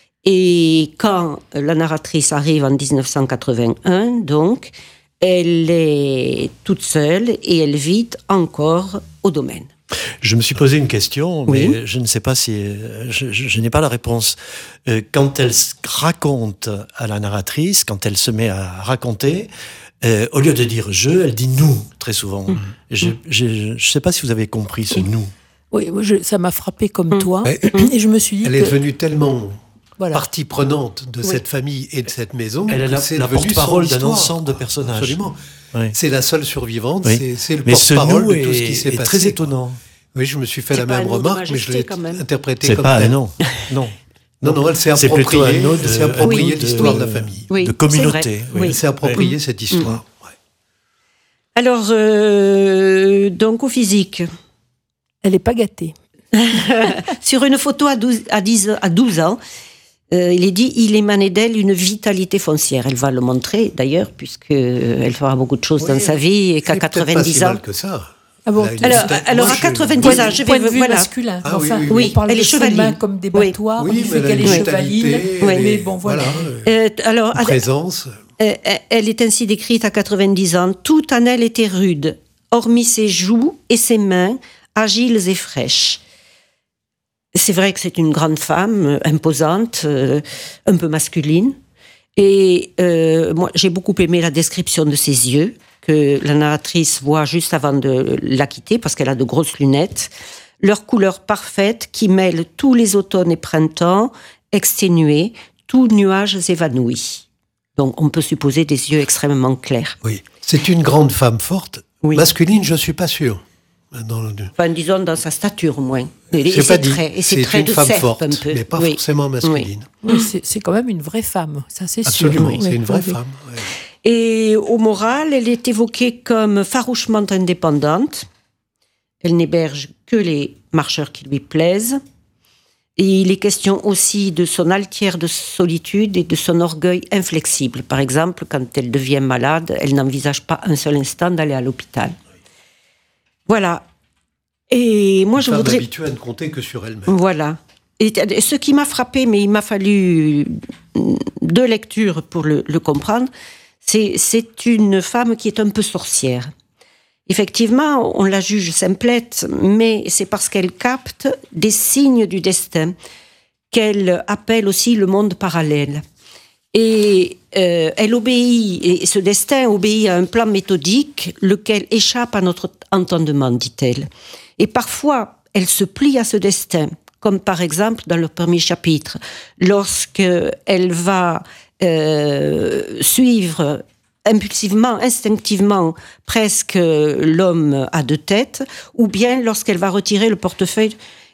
Et quand la narratrice arrive en dix-neuf cent quatre-vingt-un, donc, elle est toute seule et elle vit encore au domaine. Je me suis posé une question, mais oui. je ne sais pas si... Je, je, je n'ai pas la réponse. Euh, quand elle raconte à la narratrice, quand elle se met à raconter, euh, au lieu de dire « je », elle dit « nous » très souvent. Mmh. Je ne sais pas si vous avez compris ce « nous ». Oui, je, ça m'a frappé comme mmh. toi. Mais, et je me suis dit Elle que... est devenue tellement... Voilà. partie prenante de oui. cette famille et de cette maison. Elle est la, la porte-parole d'un ensemble de personnages. Absolument. Oui. C'est la seule survivante, oui. c'est, c'est le mais porte-parole ce de tout ce qui est, s'est est passé. Très étonnant. Oui, je me suis fait c'est la même remarque, mais je l'ai interprété c'est comme pas, tel. Non, non. Non, non, elle s'est c'est appropriée, de, elle s'est appropriée oui, l'histoire de, de la famille. Oui, de communauté. Oui. Elle s'est appropriée oui. cette histoire. Mmh. Ouais. Alors, euh, donc au physique. Elle n'est pas gâtée. Sur une photo à douze, à dix, à douze ans, Euh, il est dit, il émanait d'elle une vitalité foncière. Elle va le montrer, d'ailleurs, puisqu'elle fera beaucoup de choses oui, dans sa vie, et qu'à quatre-vingt-dix pas ans... si mal que ça. Ah bon, alors, alors à quatre-vingt-dix ans, je vais... Point de vue voilà. masculin. Ah, enfin, oui, oui, oui. On parle elle de est chevaline. Ses mains comme des battoirs, oui, du fait qu'elle est chevaline. Oui. Mais bon, voilà. voilà euh, alors, présence. Elle, elle est ainsi décrite à quatre-vingt-dix ans. Tout en elle était rude, hormis ses joues et ses mains, agiles et fraîches. C'est vrai que c'est une grande femme, imposante, euh, un peu masculine. Et euh, moi, j'ai beaucoup aimé la description de ses yeux, que la narratrice voit juste avant de la quitter, parce qu'elle a de grosses lunettes. Leur couleur parfaite qui mêle tous les automnes et printemps, exténués, tous nuages évanouis. Donc, on peut supposer des yeux extrêmement clairs. Oui, c'est une grande femme forte. Oui. Masculine, je ne suis pas sûr. Dans le... Enfin, disons dans sa stature au moins. Et, et c'est dit. Très, et c'est, c'est très une de femme serpe, forte, un peu. mais pas oui. forcément masculine. Oui. Oui, c'est, c'est quand même une vraie femme, ça c'est Absolument, sûr. c'est oui. une vraie oui. femme. Oui. Et au moral, elle est évoquée comme farouchement indépendante. Elle n'héberge que les marcheurs qui lui plaisent. Et il est question aussi de son altière de solitude et de son orgueil inflexible. Par exemple, quand elle devient malade, elle n'envisage pas un seul instant d'aller à l'hôpital. Voilà. Et moi, Une je femme voudrais... habituée à ne compter que sur elle-même. Voilà. Et ce qui m'a frappé, mais il m'a fallu deux lectures pour le, le comprendre, c'est, c'est une femme qui est un peu sorcière. Effectivement, on la juge simplette, mais c'est parce qu'elle capte des signes du destin qu'elle appelle aussi le monde parallèle. Et euh, elle obéit, et ce destin obéit à un plan méthodique, lequel échappe à notre entendement, dit-elle. Et parfois, elle se plie à ce destin, comme par exemple dans le premier chapitre, lorsqu'elle va euh, suivre impulsivement, instinctivement, presque l'homme à deux têtes, ou bien lorsqu'elle va retirer le portefeuille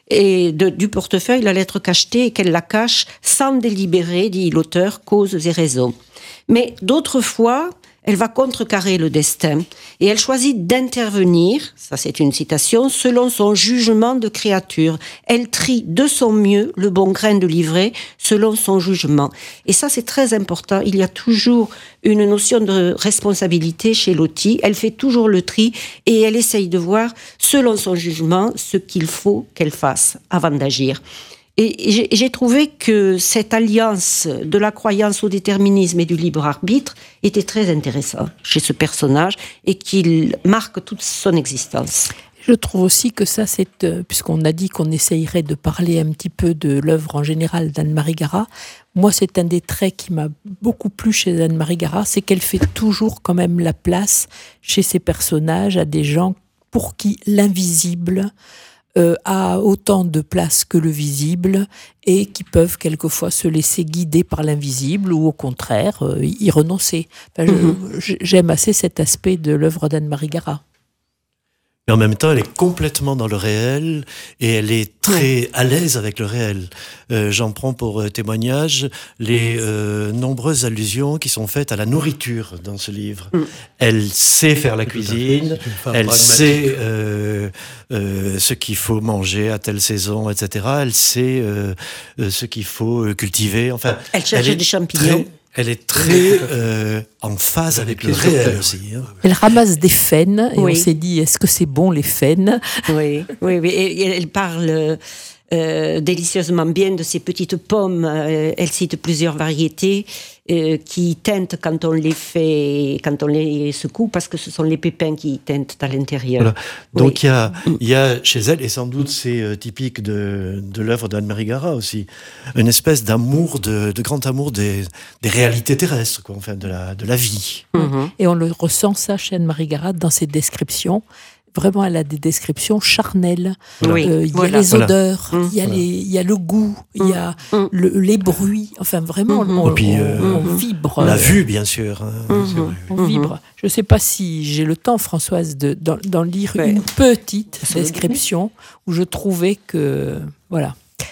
et de, du portefeuille la lettre cachetée et qu'elle la cache sans délibérer, dit l'auteur, causes et raisons. Mais d'autres fois, elle va contrecarrer le destin et elle choisit d'intervenir, ça c'est une citation, selon son jugement de créature. Elle trie de son mieux le bon grain de livret selon son jugement. Et ça c'est très important, il y a toujours une notion de responsabilité chez Lottie, elle fait toujours le tri et elle essaye de voir selon son jugement ce qu'il faut qu'elle fasse avant d'agir. Et j'ai, j'ai trouvé que cette alliance de la croyance au déterminisme et du libre arbitre était très intéressante chez ce personnage et qu'il marque toute son existence. Je trouve aussi que ça, c'est, euh, puisqu'on a dit qu'on essayerait de parler un petit peu de l'œuvre en général d'Anne-Marie Garat, moi c'est un des traits qui m'a beaucoup plu chez Anne-Marie Garat, c'est qu'elle fait toujours quand même la place chez ses personnages à des gens pour qui l'invisible Euh, a autant de place que le visible et qui peuvent quelquefois se laisser guider par l'invisible ou au contraire euh, y renoncer. Enfin, je, mm-hmm. J'aime assez cet aspect de l'œuvre d'Anne-Marie Garat. Et en même temps, elle est complètement dans le réel et elle est très à l'aise avec le réel. Euh, j'en prends pour euh, témoignage les euh, nombreuses allusions qui sont faites à la nourriture dans ce livre. Mm. Elle sait faire la cuisine, elle sait euh, euh, ce qu'il faut manger à telle saison, et cetera. Elle sait euh, euh, ce qu'il faut cultiver. Enfin, elle cherche des champignons. Très, Elle est très euh, en phase avec le réel aussi. Hein. Elle ramasse des faines et oui. on s'est dit, est-ce que c'est bon les faines ? Oui, oui, oui. Et elle parle euh, délicieusement bien de ces petites pommes. Euh, elle cite plusieurs variétés euh, qui teintent quand on les fait, quand on les secoue, parce que ce sont les pépins qui teintent à l'intérieur. Voilà. Donc il oui. y, y a chez elle, et sans doute c'est euh, typique de, de l'œuvre d'Anne-Marie Garat aussi, une espèce d'amour, de, de grand amour des, des réalités terrestres, quoi, enfin de la, de la vie. Mm-hmm. Et on le ressent ça chez Anne-Marie Garat dans ses descriptions. Vraiment, elle a des descriptions charnelles. Oui, euh, il y voilà. a les odeurs, voilà. il y a les, il y a le goût, il y a mmh. le, les bruits. Enfin, vraiment, mmh. on, puis, on, euh, on vibre. La vue, bien sûr. Hein, mmh. On vibre. Je ne sais pas si j'ai le temps, Françoise, de, d'en, d'en lire ouais. une petite description où je trouvais que... Voilà.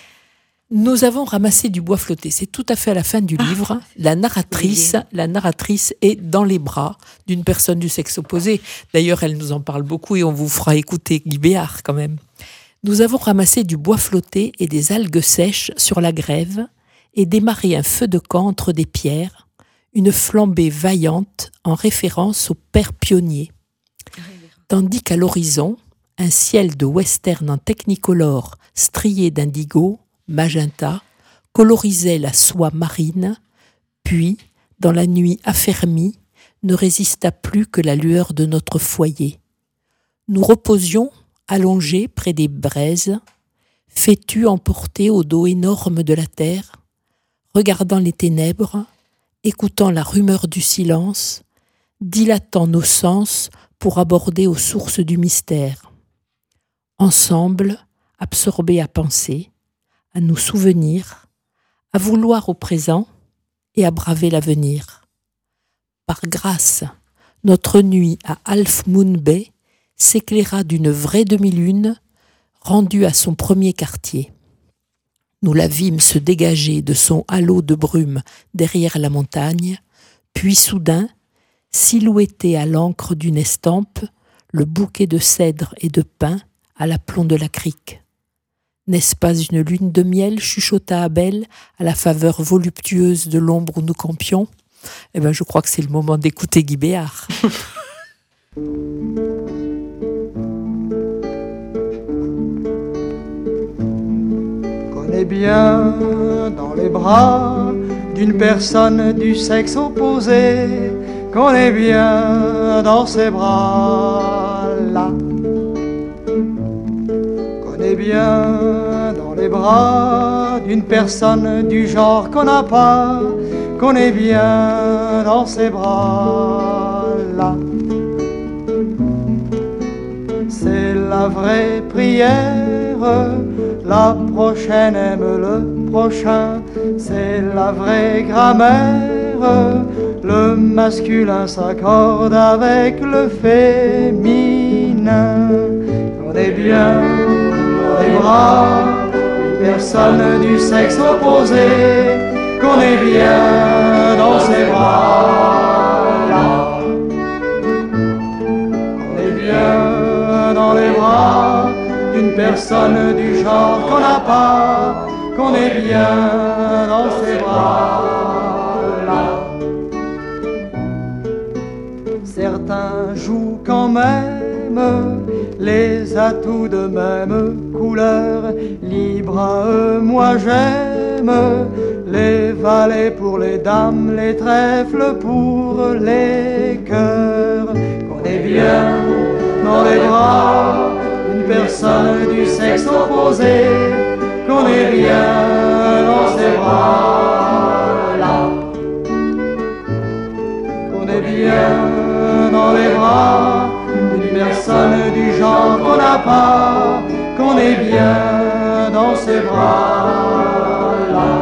Nous avons ramassé du bois flotté. C'est tout à fait à la fin du livre. La narratrice, la narratrice est dans les bras d'une personne du sexe opposé. D'ailleurs, elle nous en parle beaucoup et on vous fera écouter Guy Béard quand même. Nous avons ramassé du bois flotté et des algues sèches sur la grève et démarré un feu de camp entre des pierres, une flambée vaillante en référence aux pères pionniers. Tandis qu'à l'horizon, un ciel de western en technicolore strié d'indigo, magenta, colorisait la soie marine, puis, dans la nuit affermie, ne résista plus que la lueur de notre foyer. Nous reposions, allongés près des braises, fétus emportés au dos énorme de la terre, regardant les ténèbres, écoutant la rumeur du silence, dilatant nos sens pour aborder aux sources du mystère. Ensemble, absorbés à penser, à nous souvenir, à vouloir au présent et à braver l'avenir. Par grâce, notre nuit à Half Moon Bay s'éclaira d'une vraie demi-lune rendue à son premier quartier. Nous la vîmes se dégager de son halo de brume derrière la montagne, puis soudain, silhouetté à l'encre d'une estampe, le bouquet de cèdres et de pins à l'aplomb de la crique. N'est-ce pas une lune de miel, chuchota Abel, à la faveur voluptueuse de l'ombre où nous campions ? Eh bien, je crois que c'est le moment d'écouter Guy Béard. Qu'on est bien dans les bras d'une personne du sexe opposé, qu'on est bien dans ses bras-là. Est bien dans les bras d'une personne du genre qu'on n'a pas, qu'on est bien dans ses bras-là. C'est la vraie prière, la prochaine aime le prochain, c'est la vraie grammaire, le masculin s'accorde avec le féminin. On est bien bras une personne du sexe opposé, qu'on est bien dans ses bras-là. On est bien dans les bras d'une personne du genre qu'on n'a pas, qu'on est bien dans ses bras-là. Certains jouent quand même les atouts de même couleur, libre à eux, moi j'aime les valets pour les dames, les trèfles pour les cœurs. Qu'on est bien dans les bras d'une personne du sexe opposé, qu'on est bien dans ses bras-là. Qu'on est bien dans les bras d'une personne du genre qu'on n'a pas, qu'on est bien dans ses bras-là.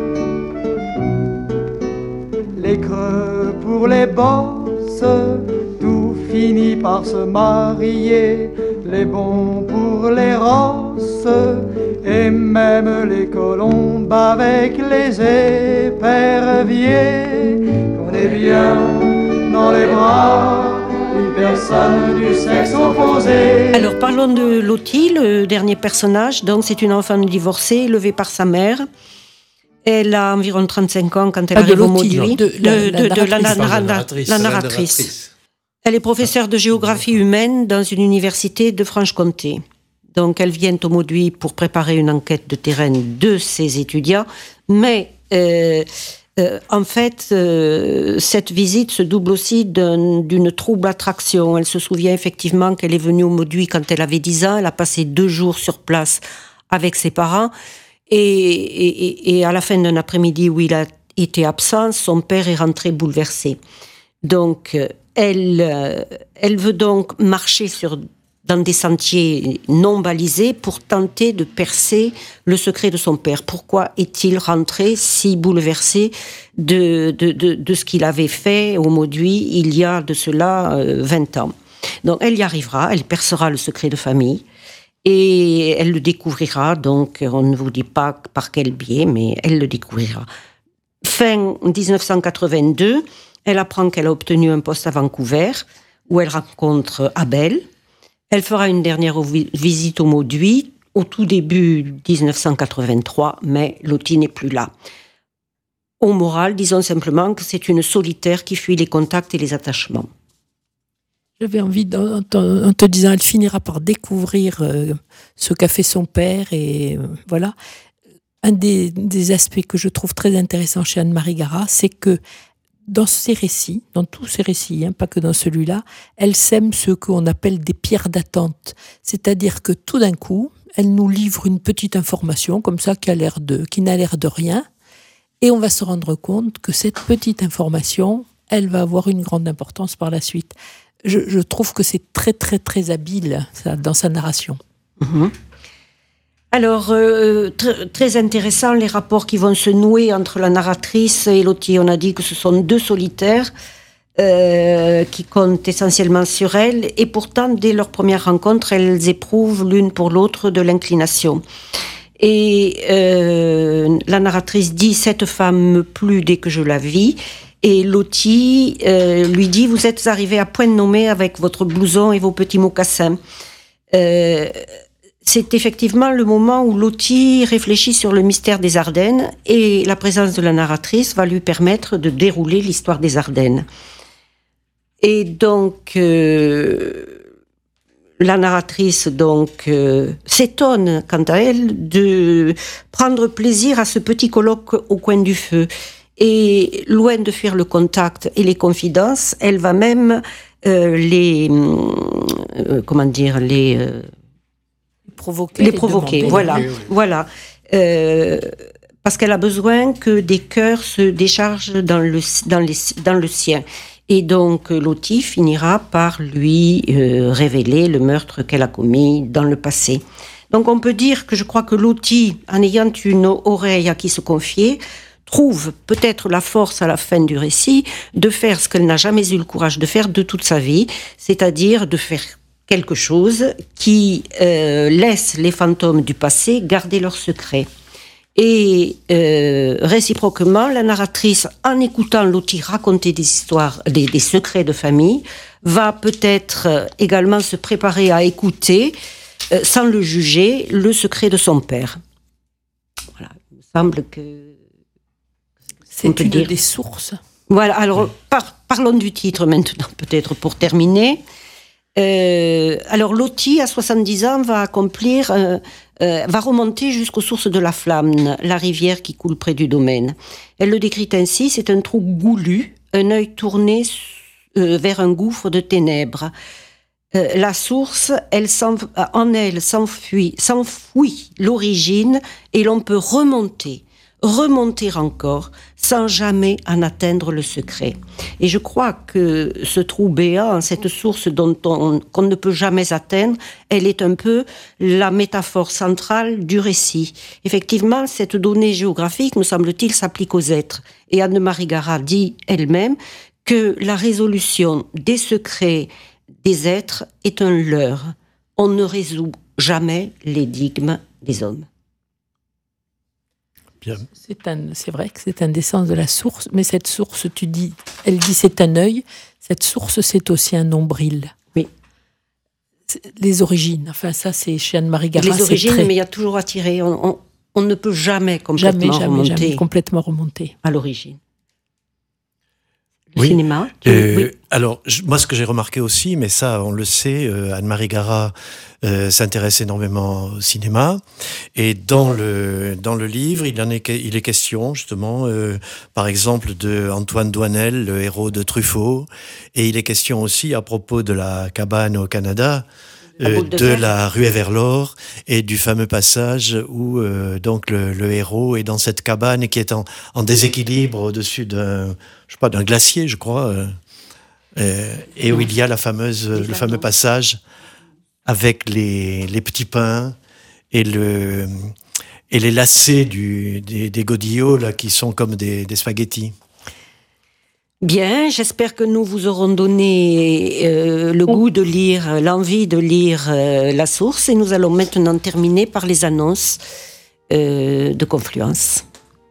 Les creux pour les bosses, tout finit par se marier, les bons pour les rosses, et même les colombes avec les éperviers. Qu'on est bien dans les bras une personne du sexe opposé. Alors parlons de Lottie, le dernier personnage. Donc c'est une enfant divorcée, élevée par sa mère. Elle a environ trente-cinq ans quand elle ah, arrive au Lottie, Mauduit. de, de, de, de la, la, la, narratrice, la, la narratrice. narratrice. Elle est professeure de géographie humaine dans une université de Franche-Comté. Donc elle vient au Mauduit pour préparer une enquête de terrain de ses étudiants. Mais euh, Euh, en fait, euh, cette visite se double aussi d'un, d'une trouble attraction. Elle se souvient effectivement qu'elle est venue au Mauduit quand elle avait dix ans. Elle a passé deux jours sur place avec ses parents. Et, et, et à la fin d'un après-midi où il a été absent, son père est rentré bouleversé. Donc, elle, euh, elle veut donc marcher sur... dans des sentiers non balisés pour tenter de percer le secret de son père. Pourquoi est-il rentré si bouleversé de, de, de, de ce qu'il avait fait au Mauduit il y a de cela euh, vingt ans. Donc elle y arrivera, elle percera le secret de famille et elle le découvrira, donc on ne vous dit pas par quel biais, mais elle le découvrira. Fin dix-neuf cent quatre-vingt-deux, elle apprend qu'elle a obtenu un poste à Vancouver où elle rencontre Abel. Elle fera une dernière visite au Mauduit au tout début dix-neuf cent quatre-vingt-trois, mais Lottie n'est plus là. Au moral, disons simplement que c'est une solitaire qui fuit les contacts et les attachements. J'avais envie, en te, en te disant, elle finira par découvrir euh, ce qu'a fait son père et euh, voilà. Un des, des aspects que je trouve très intéressant chez Anne-Marie Garat, c'est que dans ces récits, dans tous ces récits, hein, pas que dans celui-là, elle sème ce qu'on appelle des pierres d'attente. C'est-à-dire que tout d'un coup, elle nous livre une petite information, comme ça, qui a l'air de, qui n'a l'air de rien, et on va se rendre compte que cette petite information, elle va avoir une grande importance par la suite. Je, je trouve que c'est très, très, très habile, ça, dans sa narration. Mmh. Alors, euh, tr- très intéressant les rapports qui vont se nouer entre la narratrice et Lottie. On a dit que ce sont deux solitaires euh, qui comptent essentiellement sur elle, et pourtant, dès leur première rencontre, elles éprouvent l'une pour l'autre de l'inclination. Et euh, la narratrice dit « Cette femme me plut dès que je la vis », et Lottie euh, lui dit « Vous êtes arrivé à point nommé avec votre blouson et vos petits mocassins euh, ». C'est effectivement le moment où Lottie réfléchit sur le mystère des Ardennes, et la présence de la narratrice va lui permettre de dérouler l'histoire des Ardennes. Et donc, euh, la narratrice donc euh, s'étonne, quant à elle, de prendre plaisir à ce petit colloque au coin du feu. Et loin de fuir le contact et les confidences, elle va même euh, les... Euh, comment dire, les... Euh, Provoquer, les provoquer, demander. voilà, Oui, oui. voilà. Euh, parce qu'elle a besoin que des cœurs se déchargent dans le, dans les, dans le sien. Et donc, Lottie finira par lui euh, révéler le meurtre qu'elle a commis dans le passé. Donc, on peut dire que je crois que Lottie, en ayant une oreille à qui se confier, trouve peut-être la force à la fin du récit de faire ce qu'elle n'a jamais eu le courage de faire de toute sa vie, c'est-à-dire de faire quelque chose qui euh, laisse les fantômes du passé garder leurs secrets. Et euh, réciproquement, la narratrice, en écoutant Loti raconter des histoires, des, des secrets de famille, va peut-être également se préparer à écouter, euh, sans le juger, le secret de son père. Voilà, il me semble que... C'est une dire. des sources. Voilà, alors par, parlons du titre maintenant, peut-être pour terminer. Euh, alors Loti, à soixante-dix ans, va accomplir, euh, euh, va remonter jusqu'aux sources de la Flamme, la rivière qui coule près du domaine. Elle le décrit ainsi, c'est un trou goulu, un œil tourné euh, vers un gouffre de ténèbres. Euh, la source, elle en elle s'enfuit, s'enfouit l'origine et l'on peut remonter. remonter encore sans jamais en atteindre le secret. Et je crois que ce trou béant, cette source dont on, qu'on ne peut jamais atteindre, elle est un peu la métaphore centrale du récit. Effectivement, cette donnée géographique, me semble-t-il, s'applique aux êtres. Et Anne-Marie Gara dit elle-même que la résolution des secrets des êtres est un leurre. On ne résout jamais l'énigme des hommes. C'est, un, c'est vrai que c'est un des sens de la source, mais cette source, tu dis, elle dit c'est un œil, cette source c'est aussi un nombril. Oui. C'est les origines, enfin ça c'est chez Anne-Marie Gara. Les origines, très... mais il y a toujours à tirer, on, on, on ne peut jamais complètement jamais, jamais, remonter jamais complètement remonter à l'origine. Le oui. cinéma tu... euh, oui. Alors, je, moi, ce que j'ai remarqué aussi, mais ça, on le sait, euh, Anne-Marie Gara euh, s'intéresse énormément au cinéma. Et dans le, dans le livre, il, en est, il est question, justement, euh, par exemple, de Antoine Doinel, le héros de Truffaut. Et il est question aussi, à propos de la cabane au Canada, Euh, de, de la ruée vers l'or et du fameux passage où euh, donc le, le héros est dans cette cabane qui est en, en déséquilibre au-dessus d'un, je sais pas, d'un glacier, je crois, euh, euh, et où il y a la fameuse, le fameux passage avec les, les petits pains et le et les lacets du, des, des godillots là qui sont comme des, des spaghettis. Bien, j'espère que nous vous aurons donné euh, le goût de lire, l'envie de lire euh, La Source, et nous allons maintenant terminer par les annonces euh, de Confluence.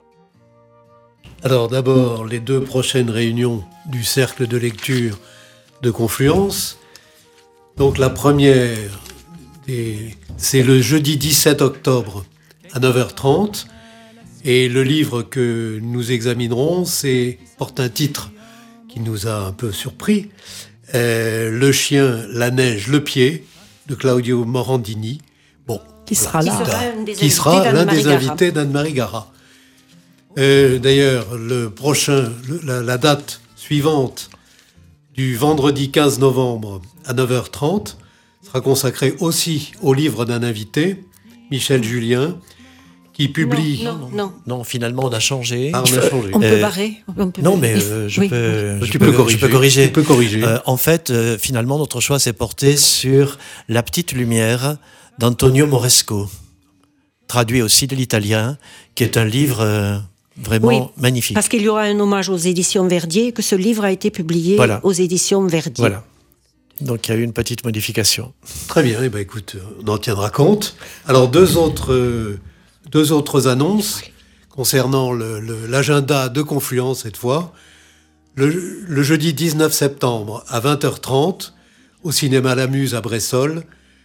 Alors d'abord, les deux prochaines réunions du cercle de lecture de Confluence. Donc la première, des, c'est le jeudi dix-sept octobre à neuf heures trente, et le livre que nous examinerons, c'est, porte un titre qui nous a un peu surpris, euh, Le chien, la neige, le pied, de Claudio Morandini. Bon, qui sera là, qui sera, un des qui sera l'un des Gara. invités d'Anne-Marie Gara. Euh, d'ailleurs, le prochain, le, la, la date suivante du vendredi quinze novembre à neuf heures trente sera consacrée aussi au livre d'un invité, Michel Julien, qui publie... Non, non, non. Non, finalement, on a changé. Ah, on a changé. On peut Euh, barrer. On peut Non, barrer. mais euh, je, Oui. peux, je, Tu peux, peux corriger. je peux corriger. Tu peux corriger. Euh, en fait, euh, finalement, notre choix s'est porté sur La petite lumière d'Antonio Moresco, traduit aussi de l'italien, qui est un livre euh, vraiment Oui, magnifique. Parce qu'il y aura un hommage aux éditions Verdier, que ce livre a été publié Voilà. aux éditions Verdier. Voilà. Donc, il y a eu une petite modification. Très bien, eh ben, écoute, on en tiendra compte. Alors, deux autres, euh, deux autres annonces concernant le, le, l'agenda de Confluence cette fois. Le, le jeudi dix-neuf septembre à vingt heures trente, au cinéma La Muse à Bressol,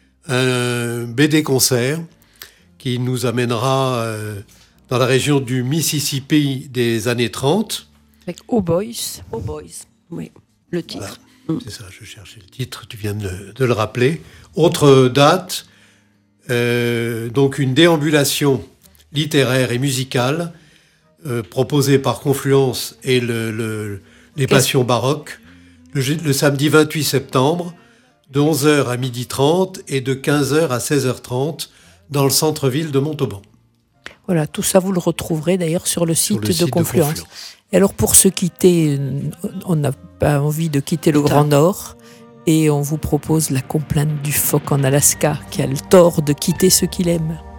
un B D-concert qui nous amènera euh, dans la région du Mississippi des années trente. avec Oh Boys. Oh Boys, oui, le titre. Voilà. C'est ça, je cherchais le titre, tu viens de le, de le rappeler. Autre date, euh, donc une déambulation littéraire et musicale euh, proposée par Confluence et le, le, les Passions baroques, le, le samedi vingt-huit septembre, de onze heures à midi trente et de quinze heures à seize heures trente dans le centre-ville de Montauban. Voilà, tout ça vous le retrouverez d'ailleurs sur le site, Sur le de, site de Confluence. Confluence. Et alors pour se quitter, on n'a pas envie de quitter le Grand Nord et on vous propose La complainte du phoque en Alaska qui a le tort de quitter ceux qu'il aime.